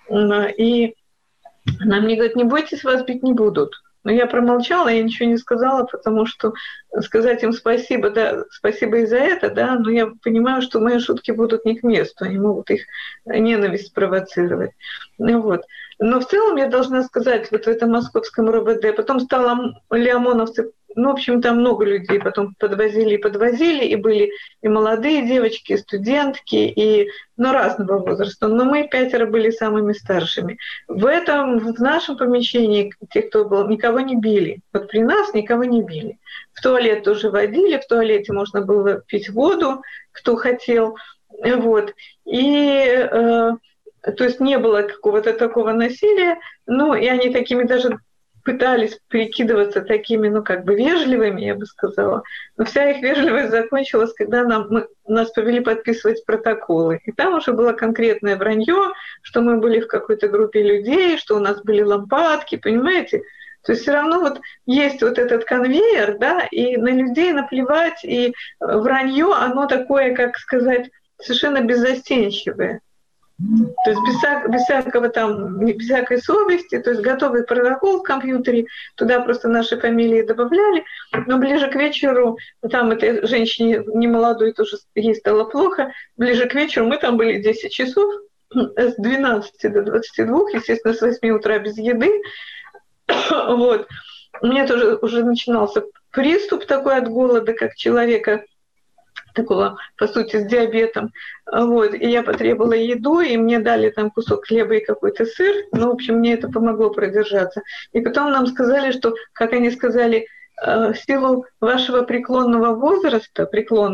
И она мне говорит, не бойтесь, вас бить не будут. Но я промолчала, я ничего не сказала, потому что сказать им спасибо, да, спасибо и за это, да, но я понимаю, что мои шутки будут не к месту, они могут их ненависть спровоцировать. Вот. Но в целом я должна сказать, вот в этом московском РУВД, потом стало ОМОНовцы, в общем, там много людей потом подвозили, и были и молодые девочки, и студентки, и разного возраста. Но мы 5 были самыми старшими. В нашем помещении, те, кто был, никого не били. Вот при нас никого не били. В туалет тоже водили, в туалете можно было пить воду, кто хотел. Вот. И... то есть не было какого-то такого насилия, и они такими даже пытались прикидываться такими, вежливыми, я бы сказала. Но вся их вежливость закончилась, когда нас повели подписывать протоколы. И там уже было конкретное вранье, что мы были в какой-то группе людей, что у нас были лампадки, понимаете? То есть все равно вот есть вот этот конвейер, да, и на людей наплевать, и вранье, оно такое, как сказать, совершенно беззастенчивое. То есть без всякого там, без всякой совести, то есть готовый протокол в компьютере, туда просто наши фамилии добавляли, но ближе к вечеру, там этой женщине немолодой тоже ей стало плохо, ближе к вечеру мы там были 10 часов, с 12 до 22, естественно, с 8 утра без еды, вот. У меня тоже уже начинался приступ такой от голода, как человека, такого, по сути, с диабетом. Вот. И я потребовала еду, и мне дали там кусок хлеба и какой-то сыр. Ну, в общем, мне это помогло продержаться. И потом нам сказали, что, как они сказали, в силу вашего преклонного возраста,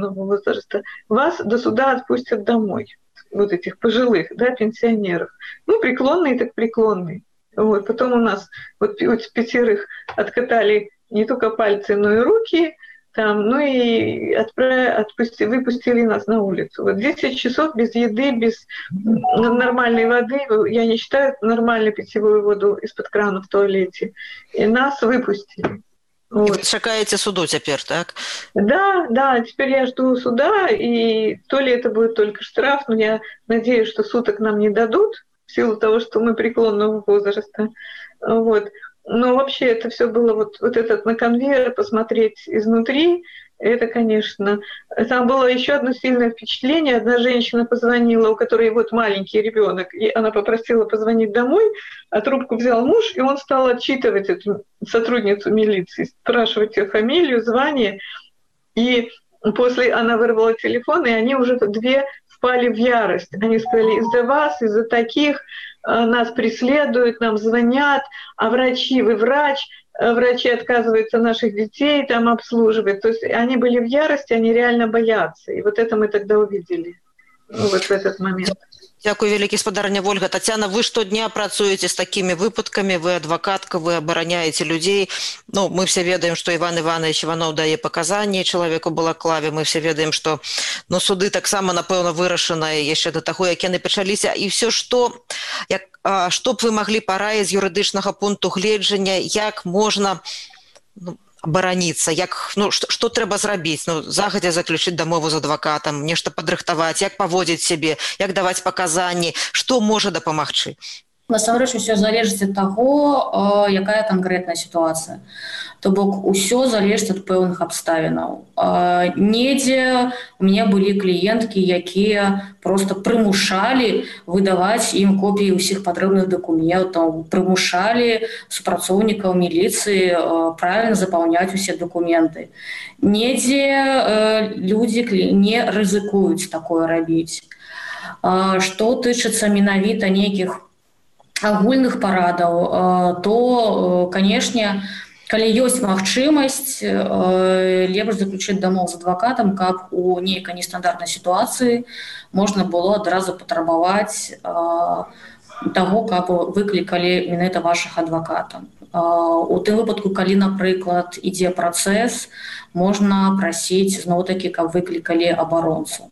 вас до суда отпустят домой. Вот этих пожилых, да, пенсионеров. Ну, преклонные так преклонные. Вот. Потом у нас вот 5 откатали не только пальцы, но и руки, там, ну и выпустили нас на улицу. Вот 10 часов без еды, без нормальной воды, я не считаю нормальной питьевую воду из-под крана в туалете, и нас выпустили. Вот. Вы чакаете суду теперь, так? Да, теперь я жду суда, и то ли это будет только штраф, но я надеюсь, что суток нам не дадут, в силу того, что мы преклонного возраста. Вот. Но вообще это все было вот этот на конвейер посмотреть изнутри, это, конечно. Там было еще одно сильное впечатление. Одна женщина позвонила, у которой вот маленький ребенок, и она попросила позвонить домой, а трубку взял муж, и он стал отчитывать эту сотрудницу милиции, спрашивать ее фамилию, звание. И после она вырвала телефон, и они уже 2 впали в ярость. Они сказали: из-за вас, из-за таких нас преследуют, нам звонят, а врачи, вы врач, врачи отказываются наших детей там обслуживать. То есть они были в ярости, они реально боятся. И вот это мы тогда увидели, вот в этот момент. Дякую вялікі, спадарня Вольга. Тацяна, вы штодня працуеце з такімі выпадкамі, вы адвакатка, вы абараняеце людзей. Ну, мы все ведаем, што Іван Іванович Іванов дае паказанні чалавеку балаклаве, мы все ведаем, што суды таксама, напэўна, вырашаныя яшчэ да таго, як яны пачаліся. І все, што б вы маглі параіць з юрыдычнага пункту гледжання, як можна абараніцца, што трэба зрабіць, загадзя заключыць дамову з адвакатам, нешта падрыхтаваць, як паводзіць сябе, як даваць паказанні, што можа дапамагчы? Насамрэч усё залежыць ад таго, якая канкрэтная сітуацыя. То бок усё залежыць ад пэўных абставінаў. Недзе у мяне былі кліенткі, якія проста прымушалі выдаваць ім копіі ўсіх патрэбных дакументаў, прымушалі супрацоўнікаў міліцыі правільна запаўняць усе дакументы. Недзе людзі не рызыкуюць такое рабіць. Што тычыцца менавіта нейкіх агульных парадаў, то, канешне, калі ёсць магчымасць, лепш заключыць дамову з адвакатам, каб у нейкай нестандартнай сітуацыі можна было адразу патрабаваць таго, каб выклікалі менавіта вашых адвакатаў. У тым выпадку, калі, напрыклад, ідзе працэс, можна прасіць зноў-такі, каб выклікалі абаронцу.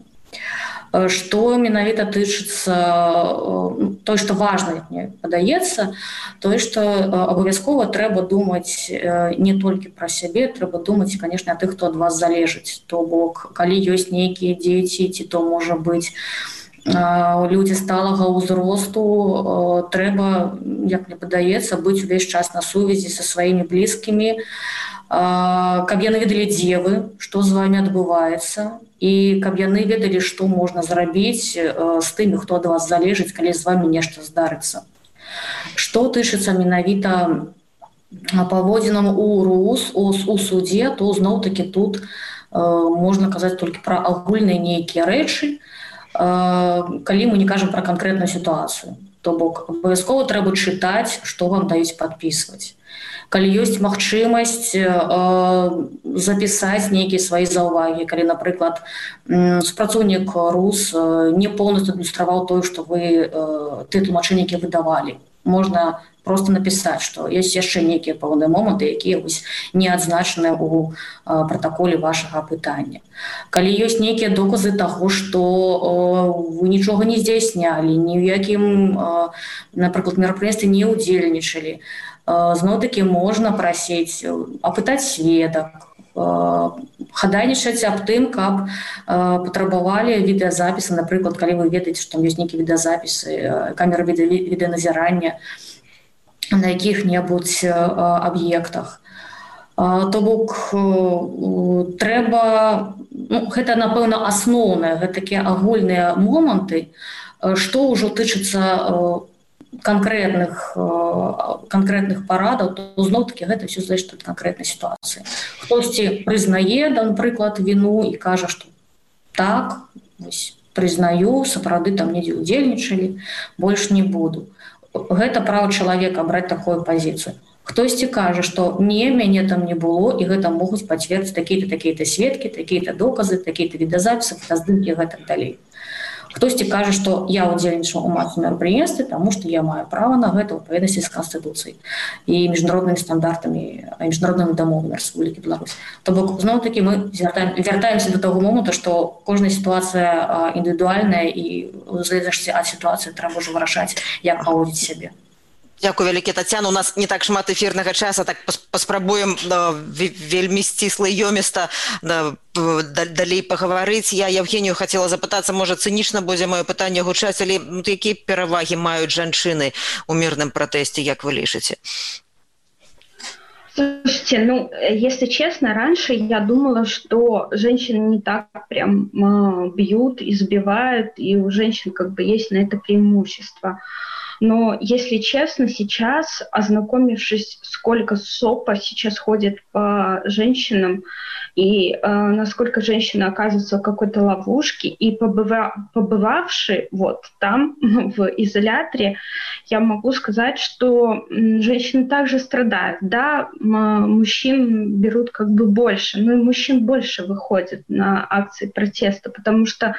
Што менавіта тычыцца той, што важна, як мне падаецца, той, што абавязкова трэба думаць не толькі пра сябе, трэба думаць, канешне, о тых, хто ад вас залежыць. То бок, калі ёсць нейкія дзеці, ці то можа быць людзі сталага ўзросту, трэба, як мне падаецца, быць увесь час на сувязі са сваімі блізкімі, каб яны ведалі, дзе вы, што з вамі адбываецца, і каб яны ведалі, што можна зрабіць з тымі, хто ад вас залежыць, калі з вамі нешта здарыцца. Што тычыцца менавіта паводзінам у РУС, у судзе, то зноў-такі тут можна казаць толькі пра агульныя нейкія рэчы, калі мы не кажам пра канкрэтную сітуацыю. То бок абавязкова трэба чытаць, што вам даюць падпісваць. Калі ёсць магчымасць запісаць нейкія свае заўвагі, калі, напрыклад, супрацоўнік РУС не поўнасцю адлюстраваў тое, што вы тыя тлумачэнні, якія выдавалі. Можна проста напісаць, што ёсць яшчэ нейкія пэўныя моманты, якія не адзначаныя ў пратаколе вашага апытання. Калі ёсць нейкія доказы таго, што вы нічога не здзяйснялі, ні ў якім, напрыклад, мерапрыемстве не ўдзельнічалі, зноў-такі можна прасіць, апытаць сведак, хадайнічаць аб тым, каб патрабавалі відэазапісы, напрыклад, калі вы ведаеце, што там ёсць нейкія відэазапісы, камеры відэаназірання на якіх-небудзь аб'ектах. То бок трэба, гэта, напэўна, асноўныя, гэта такія агульныя моманты, што ўжо тычыцца конкретных парадаў, то зноў-такі гэта все залежыць ад канкрэтнай сітуацыі. Хтосьці прызнае, напрыклад, віну і кажа, што так, прызнаю, сапраўды там недзе ўдзельнічалі, больш не буду. Гэта права чалавека браць такую пазіцыю. Хтосьці кажа, што не, мяне там не было, і гэта могуць пацвердзіць такія-то сведкі, такія-то доказы, такія-то відэазапісы, фотаздымкі і гэтак далей. Хтосьці кажа, што я ўдзельнічаў у масавым мерапрыемстве, таму што я маю права на гэта ў адпаведнасці з Канстытуцыяй і міжнароднымі стандартамі, міжнароднымі дамовамі Рэспублікі Беларусь. То бок, зноў-такі мы вяртаемся да таго моманту, што кожная сітуацыя індывідуальная і ў залежнасці ад сітуацыі трэба ўжо вырашаць, як паводзіць сябе. Дзякую вялікі, Тацяна. У нас не так шмат эфірнага часа, так паспрабуем вельмі сцісла і ёміста далей пагаварыць. Я Евгенію хацела запытацца, можа, цынічна будзе маё пытанне гучаць, але якія перавагі маюць жанчыны ў мірным пратэсце, як вы лічыце? Слушайте, если честно, раньше я думала, что женщины не так прям бьют, избивают, и у женщин как бы есть на это преимущество. Но, если честно, сейчас, ознакомившись, сколько СОПа сейчас ходит по женщинам, и насколько женщина оказывается в какой-то ловушке, и побывавши вот там, в изоляторе, я могу сказать, что женщины также страдают. Да, мужчин берут как бы больше, но и мужчин больше выходит на акции протеста, потому что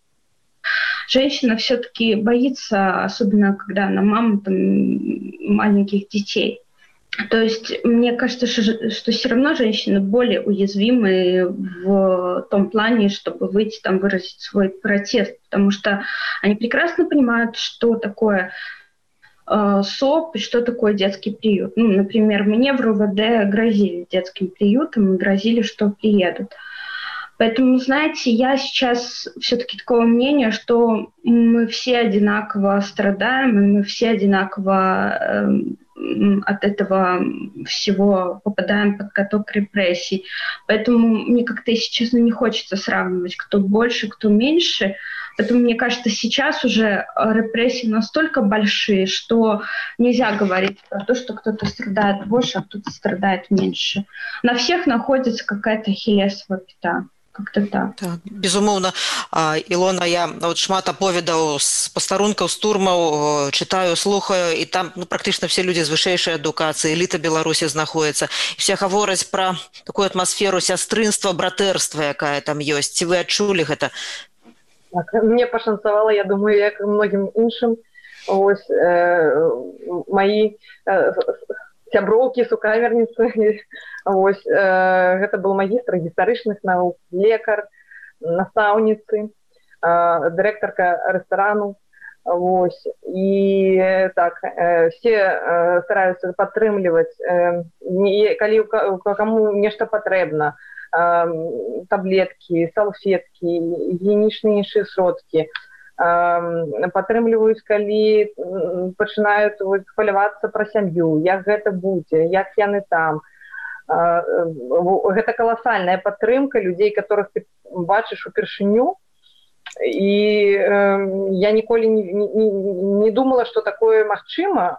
женщина все-таки боится, особенно когда она мама там, маленьких детей. То есть мне кажется, что все равно женщины более уязвимы в том плане, чтобы выйти там выразить свой протест, потому что они прекрасно понимают, что такое СОП и что такое детский приют. Например, мне в РУВД грозили детским приютом и грозили, что приедут. Поэтому, знаете, я сейчас все-таки такого мнения, что мы все одинаково страдаем, и мы все одинаково от этого всего попадаем под каток репрессий. Поэтому мне как-то, если честно, не хочется сравнивать, кто больше, кто меньше. Поэтому, мне кажется, сейчас уже репрессии настолько большие, что нельзя говорить про то, что кто-то страдает больше, а кто-то страдает меньше. На всех находится какая-то ахиллесова пята. Как-то так. Так, безумоўна. Ілона, я шмат аповедаў з пастарункаў, з турмаў, чытаю, слухаю, і там практычна все людзі з вышэйшай адукацыі, эліта Беларусі знаходзіцца. Все гавораць пра такую атмасферу сястрынства, братэрства, якая там ёсць. Ці вы адчулі гэта? Так, мне пашанцавала, я думаю, як і многім іншым. Ось мои сяброўкі, сукамерніцы. Ось, гэта был магістр гістарычных навук, лекар, настаўніцы, дырэктарка рэстарану. Ось, і так, все стараюцца падтрымліваць, калі каму нешта патрэбна, таблеткі, салфеткі, гігіенічныя іншыя сродкі. Падтрымліваюць, калі пачынаюць хвалявацца пра сям'ю, як гэта будзе, як яны там. Гэта каласальная падтрымка людзей, которых ты бачыш упершыню. І я ніколі не думала, што такое магчыма.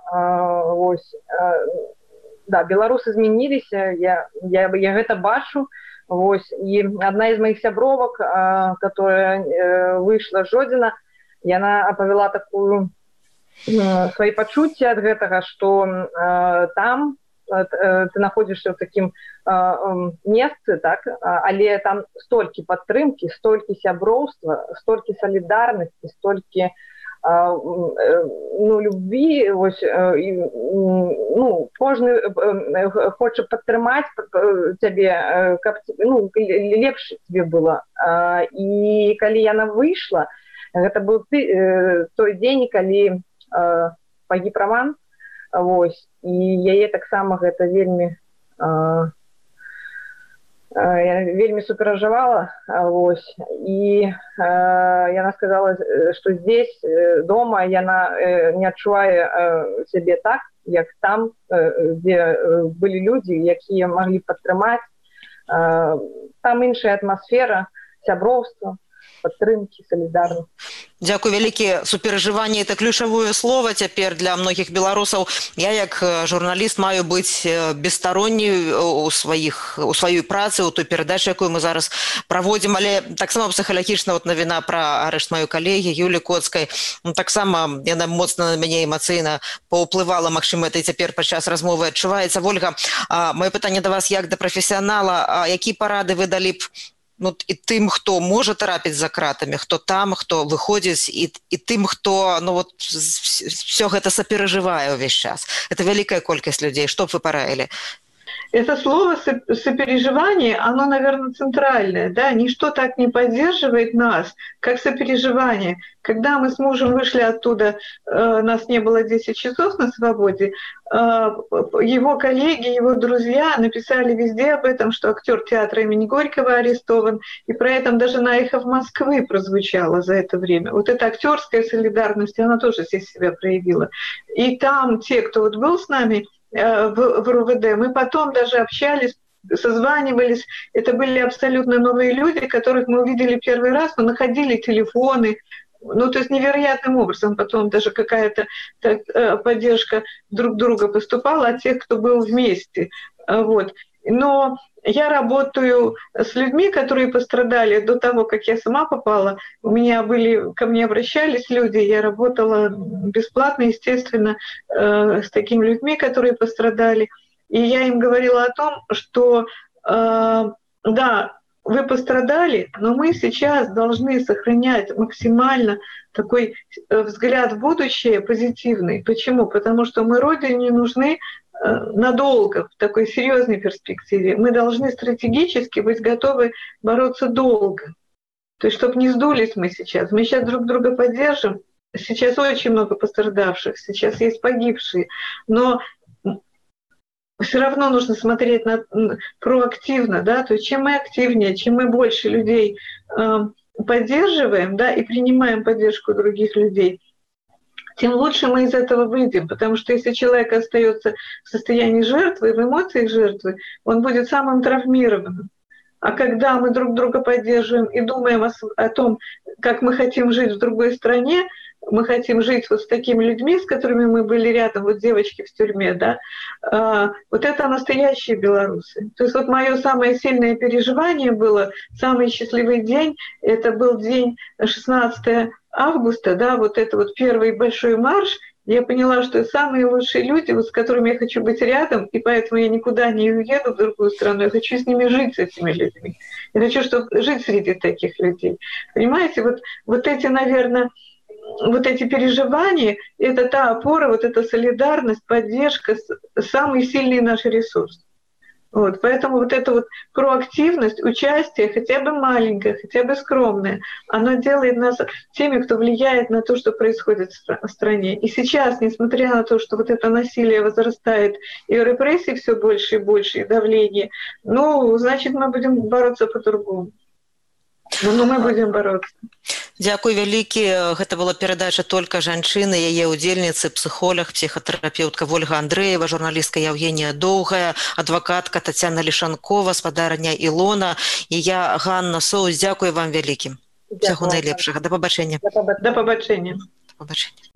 Да, беларусы змяніліся, я гэта бачу. І адна з маіх сябровак, которая выйшла з Жодзіна, яна апавяла такую свае пачуцці ад гэтага, што там ты находзішся ў такім месцы, так, але там столькі падтрымкі, столькі сяброўства, столькі салідарнасці, столькі любві, кожны хоча падтрымаць цябе, каб лепш тебе было. І калі яна выйшла, гэта быў той дзень, калі пагіб Раман, і яе таксама гэта вельмі Я вельмі суперажывала, і яна сказала, што здесь дома яна не адчувае сябе так, як там, дзе былі людзі, якія маглі падтрымаць. Там іншая атмасфера, сяброўства, падтрымкі, салідарнасць. Дзякуй вялікі. Суперажыванне – это ключавое слово цяпер для многіх беларусаў. Я як журналіст маю быць бесстаронняй у сваёй працы, у той перадачы, якую мы зараз праводзім, але таксама псіхалагічна навіна пра арышт маёй калегі Юлі Коцкай. Таксама яна моцна на мяне эмацыйна паўплывала, магчыма, это і цяпер падчас размовы адчуваецца. Вольга, маё пытанне да вас як да прафесіянала, які парады вы далі б і тым, хто можа трапіць за кратамі, хто там, хто выходзіць, і тым, хто все гэта саперажывае ўвесь час. Это вялікая колькасць людзей. Што б вы параілі? Это слово сопереживание, оно, наверное, центральное, да, ничто так не поддерживает нас, как сопереживание. Когда мы с мужем вышли оттуда, нас не было 10 часов на свободе, его коллеги, его друзья написали везде об этом, что актер театра имени Горького арестован, и про это даже на «Эхо в Москвы» прозвучало за это время. Вот эта актерская солидарность, она тоже здесь себя проявила. И там те, кто был с нами в РУВД, мы потом даже общались, созванивались. Это были абсолютно новые люди, которых мы увидели первый раз, мы находили телефоны. То есть невероятным образом потом даже какая-то поддержка друг друга поступала от тех, кто был вместе. Но я работаю с людьми, которые пострадали до того, как я сама попала. Ко мне обращались люди, я работала бесплатно, естественно, с такими людьми, которые пострадали. И я им говорила о том, что да, вы пострадали, но мы сейчас должны сохранять максимально такой взгляд в будущее позитивный. Почему? Потому что мы Родине нужны надолго, в такой серьезной перспективе. Мы должны стратегически быть готовы бороться долго. То есть, чтобы не сдулись мы сейчас. Мы сейчас друг друга поддержим. Сейчас очень много пострадавших, сейчас есть погибшие. Но все равно нужно смотреть проактивно, да, то есть чем мы активнее, чем мы больше людей поддерживаем, да, и принимаем поддержку других людей, тем лучше мы из этого выйдем, потому что если человек остается в состоянии жертвы, в эмоциях жертвы, он будет самым травмированным. А когда мы друг друга поддерживаем и думаем о том, как мы хотим жить в другой стране, мы хотим жить вот с такими людьми, с которыми мы были рядом, вот девочки в тюрьме, да, вот это настоящие белорусы. То есть вот моё самое сильное переживание было, самый счастливый день, это был день 16 августа, да, вот это вот первый большой марш. Я поняла, что самые лучшие люди, вот с которыми я хочу быть рядом, и поэтому я никуда не уеду в другую страну, я хочу с ними жить, с этими людьми. Я хочу жить среди таких людей. Понимаете, вот эти, наверное, вот эти переживания, это та опора, вот эта солидарность, поддержка, самый сильный наш ресурс. Поэтому вот эта вот проактивность, участие, хотя бы маленькое, хотя бы скромное, оно делает нас теми, кто влияет на то, что происходит в стране. И сейчас, несмотря на то, что вот это насилие возрастает, и репрессий все больше и больше, и давление, значит, мы будем бороться по-другому. Но мы будем бороться. Дзякуй вялікі. Гэта была перадача «Только жанчыны», яе удзельніцы, псіхолог, псіхатэрапеўтка Вольга Андрэева, журналістка Евгения Доўгая, адвакатка Тацяна Лішанкова, спадарня Ілона і я, Ганна Соус. Дзякуй вам вялікі. Усяго найлепшага. Да пабачэння. Да пабачэння. Да пабачэння.